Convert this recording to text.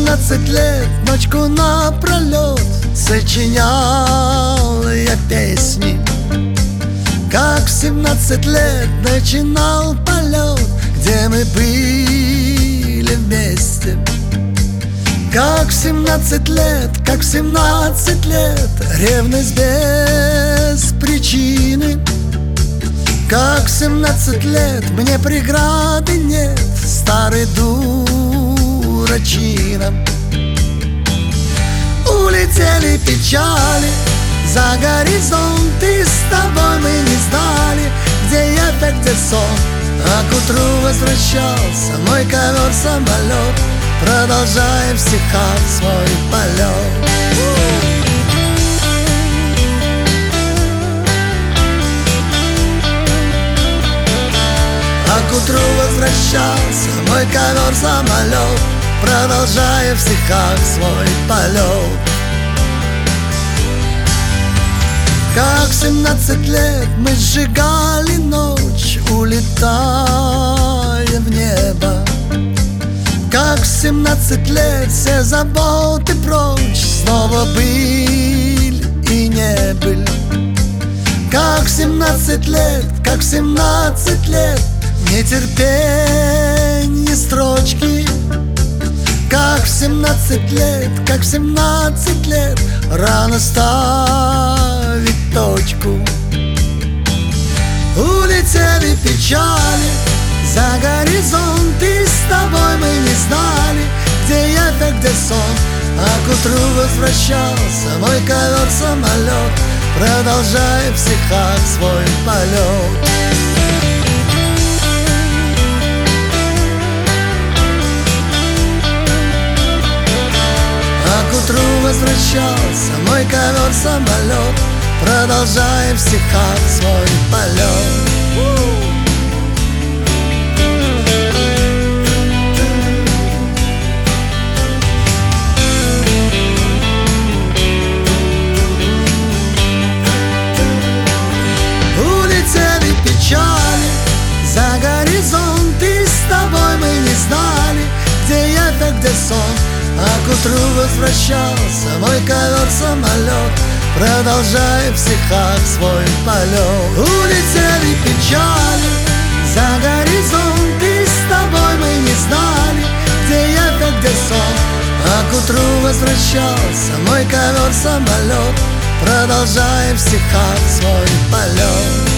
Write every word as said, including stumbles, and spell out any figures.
семнадцать лет ночку напролет сочинял я песни. Как в семнадцать лет начинал полет, где мы были вместе. Как в семнадцать лет, как в семнадцать лет ревность без причины. Как в семнадцать лет мне преграды нет, старый дурачина. Улетели печали за горизонт, и с тобой мы не знали, где я, так где сон. А к утру возвращался мой ковер-самолет, продолжая в стихах свой полет. А к утру возвращался мой ковер-самолет, продолжая в стихах свой полет. Как в семнадцать лет мы сжигали ночь, улетая в небо. Как в семнадцать лет все заботы прочь, снова быль и небыль. Как в семнадцать лет, как в семнадцать лет нетерпенье строчки. Как в семнадцать лет, как в семнадцать лет рано ставить точку. Улетели печали за горизонт, и с тобой мы не знали, где я, так где сон. А к утру возвращался мой ковер-самолет, продолжая в стихах свой полет. А к утру возвращался мой ковер-самолет, продолжая в стихах свой полет. Улетели печали за горизонт, и с тобой мы не знали, где я, так где сон. А к утру возвращался мой ковер-самолет, продолжая в стихах свой полет. Улетели печали за горизонт, и с тобой мы не знали, где я, так где сон. А к утру возвращался мой ковер-самолет, продолжая в стихах свой полет.